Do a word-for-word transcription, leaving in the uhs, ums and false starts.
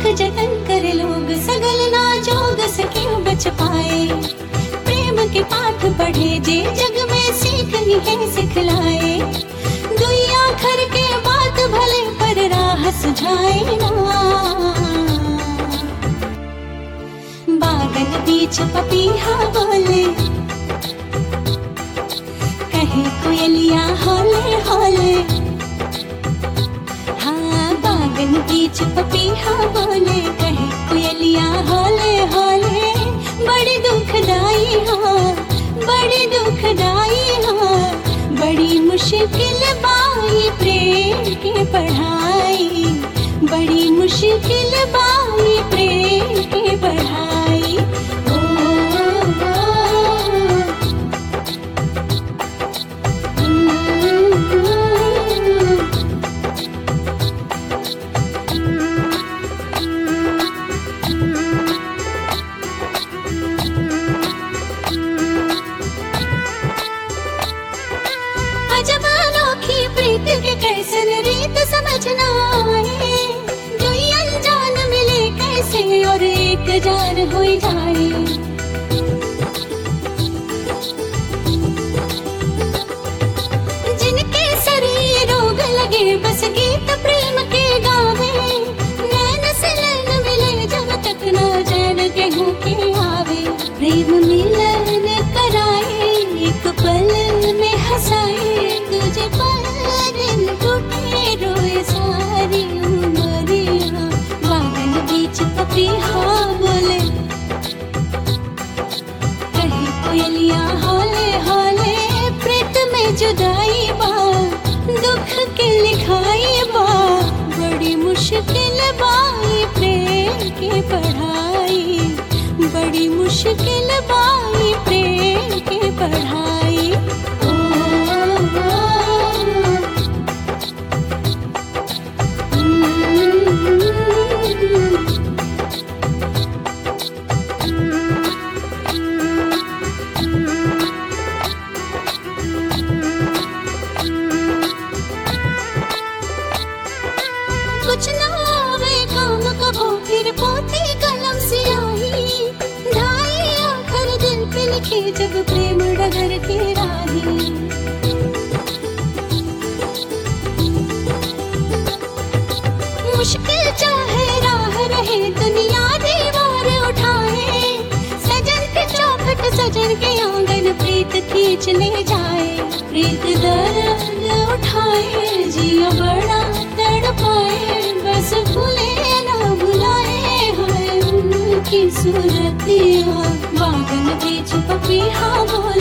जतन कर लोग सगल ना जोग सके बच पाए। प्रेम के पाठ पढ़े जे जग में सीखनी है सिखलाए। दुनिया घर के बात भले पर राह सुझाए ना। बागन बीच पपीहा बोले कहे कोयलिया हौले हौले। बागन बीच पपीहा बोले कहे कोयलिया हौले हौले। बड़ी दुखदाई हाँ बड़ी दुखदाई हाँ बड़ी मुश्किल बाई प्रेम के पढ़ाई। बड़ी मुश्किल बाई प्रेम के पढ़ाई। ओ, ओ, ओ, अजब अनोखी प्रीत के कैसन रीत समझ ना आए। जो अनजान मिले कैसे और एक जान हो जाए। जिनके शरीर रोग लगे बस गीत प्रेम के गावे। नैन से नैन मिले जब तक ना चैन केहू के आवे। प्रेम मिलन कराए एक पल में हंसाए। तुझे पर दिन टूटे रोए सारी उमरिया। बागन बीच पपीहा बोले कहे कोयलिया हौले हौले। प्रीत में जुदाई बा दुख के लिखाई बा। बड़ी मुश्किल बाई प्रेम के पढ़ाई। बड़ी मुश्किल बाई प्रेम के पढ़ाई। ओ, ओ, ओ, कुछ ना आवे काम कभो फिर पोती कलम सियाही। ढाई आखर दिल पे लिखे जब प्रेम डगर के राही। मुश्किल चाहे राह रहे दुनिया दीवार उठाए। सजन के चौखट सजन के आंगन प्रीत खींच ले जाए। प्रीत दर्द उठाए जिया बड़ा तड़पाए। बस भूले ना भुलाए हाय उनकी सूरतिया। बागन बीच पपीहा बोले